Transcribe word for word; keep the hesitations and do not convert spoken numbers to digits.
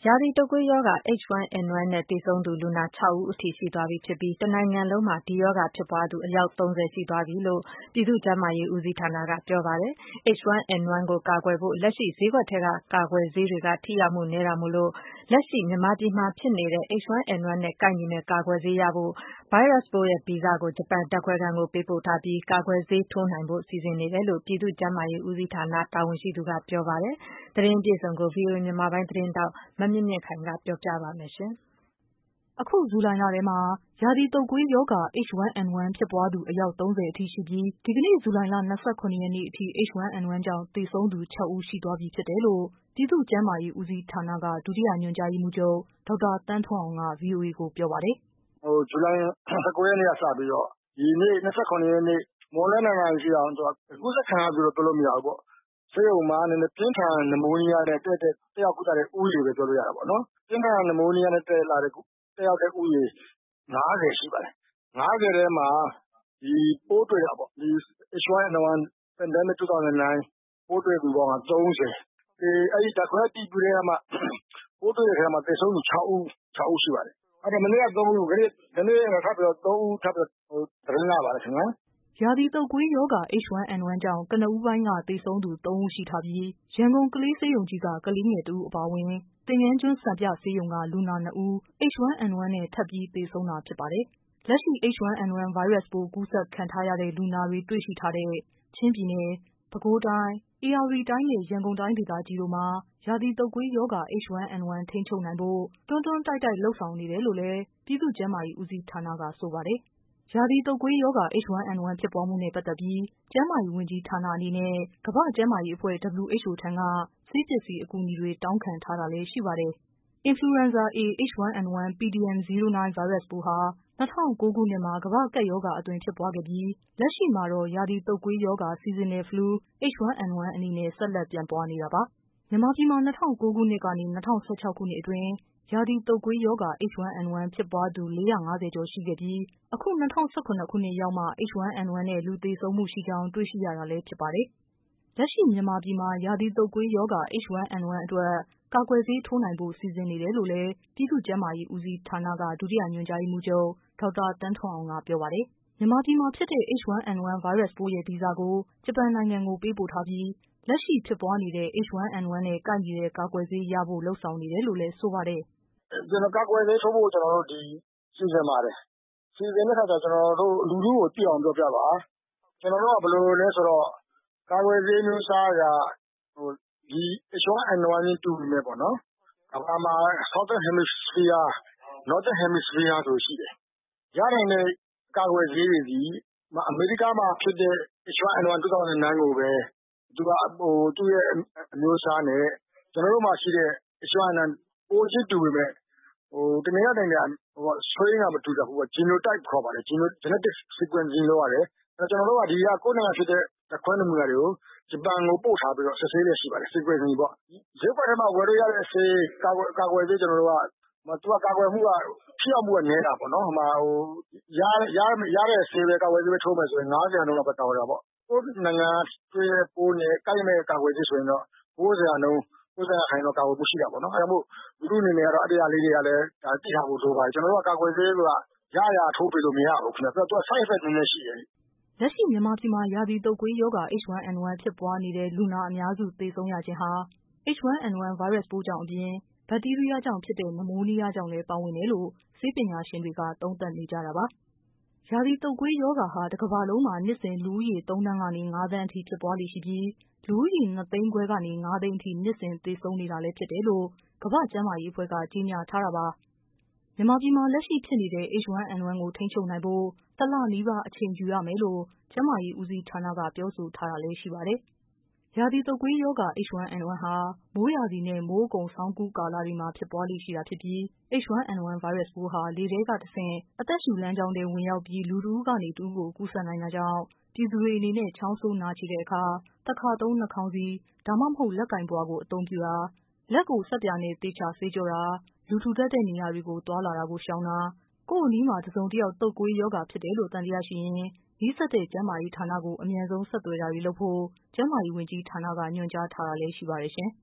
ရာသီတုပ်ကွေးရောဂါ H ဝမ်း N ဝမ်း နဲ့သေဆုံးသူလူနာခြောက်ဦးအထိရှိသွားပြီဖြစ်ပြီး တနိုင်ငံလုံးမှာဒီရောဂါဖြစ်ပွားသူအယောက်သုံးဆယ်ရှိသွားပြီလို့ ပြည်သူ့ကျန်းမာရေးဦးစီးဌာနကပြောပါတယ်။ H ဝမ်း N ဝမ်းကိုကာကွယ်ဖို့ လက်ရှိဈေးကွက်ထဲကကာကွယ်ဆေးတွေကထိရောက်မှုနည်းတာမို့ လက်ရှိမြန်မာပြည်မှာဖြစ်နေတဲ့ H ဝမ်း N ဝမ်း နဲ့ကိုက်ညီမယ့်ကာကွယ်ဆေးရဖို့ ဗိုင်းရပ်စ်ပိုးရဲ့ဗီဇကို ဂျပန်ဓာတ်ခွဲခန်းကိုပေးပို့ထားပြီး ကာကွယ်ဆေးထိုးနိုင်ဖို့စီစဉ်နေတယ်လို့ ပြည်သူ့ကျန်းမာရေးဦးစီးဌာနတာဝန်ရှိသူကပြောပါတယ်။ သတင်းအပြည့်အစုံကို ဗွီအိုအေမြန်မာပိုင်းသတင်းထောက်မမြင့်မြင့်ခိုင်ကပြောပြပါမယ်။အခုဇူလိုင်လထဲမှာ ရာသီတုပ်ကွေးရောဂါ H ဝမ်း N ဝမ်းဖြစ်ပွားသူအယောက်သုံးဆယ်အထိရှိပြီး ဒီကနေ့ဇူလိုင်လ ၂၇ရက်နေ့အထိ H ဝမ်း N ဝမ်းကြောင့်သေဆုံးသူခြောက်ဦးရှိသွားပြီဖြစ်တယ်လို့ ပြည်သူ့ကျန်းမာရေးဦးစီးဌာနက ဒုတိယညွှန်ကြားရေးမှူးချုပ် ဒေါက်တာသန်းထွန်းအောင်က ဗွီအိုအေကိုပြောပါတယ်။ “ဇူလိုင်၁၉ရက်နေ့ကစပြီးတော့ ဒီနေ့ ၂၇ရက်နေ့ မွန်းလွဲ၂နာရီထိအောင် ကူးစက်ခံရသူလို့ပြောလို့မရဘူးပေါ့။ ဆေးရုံမှာပြင်းထန်နမိုးနီးယားနဲ့တက်ရောက်ကုသတဲ့ဦးရေလို့ပြောလို့ရတာပေါ့နော်။ ပြင်းထန်နမိုးနီးယားနဲ့တက်ရောက်တဲ့ဦးရေ၅၀ရှိပါတယ်။ ၅၀ထဲမှာဒီပိုးတွေ့တာပေါ့ H ဝမ်း N ဝမ်း Pandemic ၂၀၀၉ ပိုးတွေ့သူပေါင်းကသုံးဆယ်။ အဲဒီဓါတ်ခွဲအတည်ပြုတဲ့ပိုးတွေ့တဲ့အထဲမှာသေဆုံးသူခြောက်ဦးရှိပါတယ်။ မနေ့ကသုံးဦး ဒီနေ့ထပ်ပြီးတော့သုံးဦးထပ်ပြီးတော့သတင်းရပါတယ်ခင်ဗျာ။ ” ရာသီတုပ်ကွေးရောဂါ H ဝမ်း N ဝမ်းကြောင့်ကနဦးပိုင်းကသေဆုံးသူသုံးဦးရှိထားပြီး ရန်ကုန်ကလေးဆေးရုံကြီးက ကလေးငယ်တဦးအပါအဝင် သင်္ဃန်းကျွန်းစံပြဆေးရုံကလူနာနှစ်ဦး H ဝမ်း N ဝမ်းနဲ့ထပ်ပြီးသေဆုံးတာဖြစ်ပါတယ်။ လက်ရှိ H ဝမ်း N ဝမ်းဗိုင်းရပ်စ်ပိုးကူးစက်ခံထားရတဲ့လူနာတွေတွေ့ရှိထားတဲ့ ချင်းပြည်နယ်၊ ပဲခူးတိုင်း၊ ဧရာဝတီတိုင်းနဲ့ ရန်ကုန်တိုင်းဒေသကြီးတို့မှာ ရာသီတုပ်ကွေးရောဂါ H ဝမ်း N ဝမ်းထိန်းချုပ်နိုင်ဖို့ တွန်းတွန်းတိုက်တိုက်လုပ်ဆောင်နေတယ်လို့လည်း ပြည်သူ့ကျန်းမာရေးဦးစီးဌာနကဆိုပါတယ်။ ရာသီတုပ်ကွေးရောဂါ H ဝမ်း N ဝမ်းဖြစ်ပွားမှုနဲ့ပတ်သက်ပြီး ကျန်းမာရေးဝန်ကြီးဌာနအနေနဲ့ ကမ္ဘာ့ကျန်းမာရေးအဖွဲ့ W H O ထံက ဆေးပစ္စည်းအကူအညီတွေတောင်းခံထားတာလည်းရှိပါတယ်။ Influenza A H ဝမ်း N ဝမ်း P D M ဇီးရိုးနိုင်း ဗိုင်းရပ်စ်ပိုးဟာ ၂၀၀၉ခုနှစ်မှာ ကမ္ဘာ့ကပ်ရောဂါအသွင်ဖြစ်ပွားခဲ့ပြီး လက်ရှိမှာတော့ ရာသီတုပ်ကွေးရောဂါ Seasonal Flu H ဝမ်း N ဝမ်းအနေနဲ့ ဆက်လက်ပြန့်ပွားနေတာပါ။ မြန်မာပြည်မှာ ၂၀၀၉ခုနှစ်ကနေ ၂၀၁၆ခုနှစ်အတွင်း ရာသီတုပ်ကွေးရောဂါ H ဝမ်း N ဝမ်းဖြစ်ပွားသူ လေးရာ့ငါးဆယ်ကျော်ရှိခဲ့ပြီး အခု၂၀၁၇ခုနှစ်ရောက်မှ H ဝမ်း N ဝမ်းနဲ့လူသေဆုံးမှုရှိကြောင်းတွေ့ရှိရတာလည်းဖြစ်ပါတယ်။ လက်ရှိမြန်မာပြည်မှာ ရာသီတုပ်ကွေးရောဂါ H ဝမ်း N ဝမ်းအတွက် ကာကွယ်ဆေးထိုးနိုင်ဖို့စီစဉ်နေတယ်လို့လည်း ပြည်သူ့ကျန်းမာရေးဦးစီးဌာနက ဒုတိယညွှန်ကြားရေးမှူးချုပ် ဒေါက်တာသန်းထွန်းအောင်ကပြောပါတယ်။ မြန်မာပြည်မှာဖြစ်တဲ့ H ဝမ်း N ဝမ်း ဗိုင်းရပ်စ်ပိုးရဲ့ဗီဇကို ဂျပန်နိုင်ငံကိုပေးပို့ထားပြီး လက်ရှိဖြစ်ပွားနေတဲ့ H ဝမ်း N ဝမ်းနဲ့ကိုက်ညီတဲ့ကာကွယ်ဆေးရဖို့လုပ်ဆောင်နေတယ်လို့လည်းဆိုပါတယ်။ “ကာကွယ်ဆေးထိုးဖို့ကျနော်တို့စီစဉ်ပါတယ်။ စီစဉ်တဲ့အခါကျတော့ကျနော်တို့လူထုကိုသိအောင်ပြောပြပါ။ ကျနော်တို့ကဘယ်လိုလဲဆိုတော့ ကာကွယ်ဆေးအမျိုးအစားက ဒီ H ဝမ်း N ဝမ်းချင်းတူပေမယ့်ပေါ့နော် ကမ္ဘာမှာ Southern Hemisphere Northern Hemisphere ဆိုပြီးရှိတယ်။ ရနိုင်တဲ့ကာကွယ်ဆေးတွေသည် အမေရိကမှာဖြစ်တဲ့ H ဝမ်း N ဝမ်း ၂၀၀၉ ကိုပဲ သူ့ရဲ့အမျိုးအစားနဲ့ ကျနော်တို့မှာရှိတဲ့ H ဝမ်း N ဝမ်းပိုးချင်းတူပေမယ့် တနေရာနဲ့တနေရာ strain ကမတူတတ်ဘူးပေါ့ Genotype ခေါ်ပါတယ် Genetic Sequencing လုပ်ရတယ်။ ကျနော်တို့ကဒီကကိုယ့်နိုင်ငံဖြစ်တဲ့ဓါတ်ခွဲနမူနာတွေကို ဂျပန်ကိုပို့ထားပြီးတော့စစ်ဆေးလျက်ရှိပါတယ် Sequencing ပေါ့။ ဈေးကွက်ထဲမှာဝယ်လို့ရတဲ့ဆေး ကာကွယ်ဆေးကျနော်တို့က သူကကာကွယ်မှုက ထိရောက်မှုကနည်းတာပေါ့နော်။ ရတဲ့ဆေးပဲ ကာကွယ်ဆေးပဲထိုးမယ်ဆိုရင် ၅၀ရာခိုင်နှုန်းလောက်ပဲကာကွယ်တာပေါ့။ ကိုယ့်နိုင်ငံကတွေ့တဲ့ပိုးနဲ့ကိုက်မယ့်ကာကွယ်ဆေးဆိုရင်တော့ ၉၀ရာခိုင်နှုန်းကာကွယ်မှုရှိတာပေါ့နော်။ အဲဒါကြောင့်မို့လူထုအနေနဲ့ကတော့အဲဒါလေးတွေကလည်းသိထားဖို့လိုပါတယ်။ ကျနော်တို့ကကာကွယ်ဆေးဆိုတာရရာထိုးပေးလို့မရဘူးခင်ဗျ သူက Side Effect နည်းနည်းရှိတယ်။ ” လက်ရှိမြန်မာပြည်မှာ ရာသီတုပ်ကွေးရောဂါ H ဝမ်း N ဝမ်းဖြစ်ပွားနေတဲ့လူနာအများစုသေဆုံးရခြင်းဟာ H ဝမ်း N ဝမ်းဗိုင်းရပ်စ်ပိုးကြောင့်အပြင် ဘက်တီးရီးယားကြောင့်ဖြစ်တဲ့ နမိုးနီးယားကြောင့်လည်းပါဝင်တယ်လို့ ဆေးပညာရှင်တွေကသုံးသပ်နေကြတာပါ။ ရာသီတုပ်ကွေးရောဂါဟာ တကမ္ဘာလုံးမှာနှစ်စဉ်လူဦးရေသုံးသန်းကနေငါးသန်းအထိဖြစ်ပွားလေ့ရှိပြီး လူဦးရေနှစ်သိန်းခွဲကနေငါးသိန်းအထိနှစ်စဉ်သေဆုံးနေတာလည်းဖြစ်တယ်လို့ ကမ္ဘာ့ကျန်းမာရေးအဖွဲ့ကကြေညာထားတာပါ။ မြန်မာပြည်မှာလက်ရှိဖြစ်နေတဲ့ H ဝမ်း N ဝမ်းကိုထိန်းချုပ်နိုင်ဖို့ တလနီးပါးအချိန်ယူရမယ်လို့ ကျန်းမာရေးဦးစီးဌာနကပြောဆိုထားတာလည်းရှိပါတယ်။ ရာသီတုပ်ကွေးရောဂါ H ဝမ်း N ဝမ်းဟာ မိုးရာသီနဲ့မိုးအကုန်ဆောင်းအကူးကာလတွေမှာဖြစ်ပွားလေ့ရှိတာဖြစ်ပြီး H ဝမ်း N ဝမ်းဗိုင်းရပ်စ်ပိုးဟာ လေထဲကတဆင့် အသက်ရှူလမ်းကြောင်းထဲဝင်ရောက်ပြီး လူတဦးကနေတဦးကိုကူးစက်နိုင်တာကြောင့် ပြည်သူတွေအနေနဲ့ ချောင်းဆိုးနှာချေတဲ့အခါ တခါသုံးနှာခေါင်းစည်း ဒါမှမဟုတ်လက်ကိုင်ပုဝါကိုအသုံးပြုတာ၊ လက်ကိုဆပ်ပြာနဲ့သေချာဆေးကြောတာ၊ လူထူထပ်တဲ့နေရာတွေကိုသွားလာတာကိုရှောင်တာ၊ ကိုယ့်အနီးမှာတစုံတယောက်တုပ်ကွေးရောဂါဖြစ်တယ်လို့သံသယရှိရင် နီးစပ်တဲ့ကျန်းမာရေးဌာနကိုအမြန်ဆုံးဆက်သွယ်တာတွေလုပ်ဖို့ ကျန်းမာရေးဝန်ကြီးဌာနကညွှန်ကြားထားတာလည်းရှိပါတယ်ရှင်။